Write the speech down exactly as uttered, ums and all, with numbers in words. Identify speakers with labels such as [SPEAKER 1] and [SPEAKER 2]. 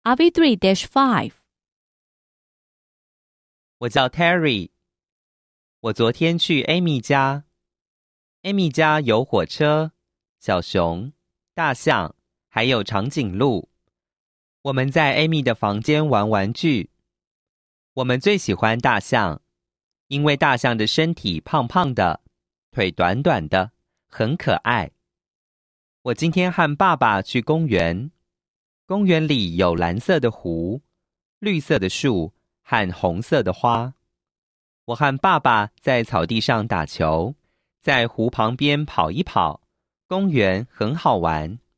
[SPEAKER 1] R V three dash five
[SPEAKER 2] 我叫 Terry， 我昨天去 Amy 家。Amy 家有火车、小熊、大象，还有长颈鹿。我们在 Amy 的房间玩玩具。我们最喜欢大象，因为大象的身体胖胖的，腿短短的，很可爱。我今天和爸爸去公园，公园里有蓝色的湖、绿色的树和红色的花。我和爸爸在草地上打球，在湖旁边跑一跑，公园很好玩。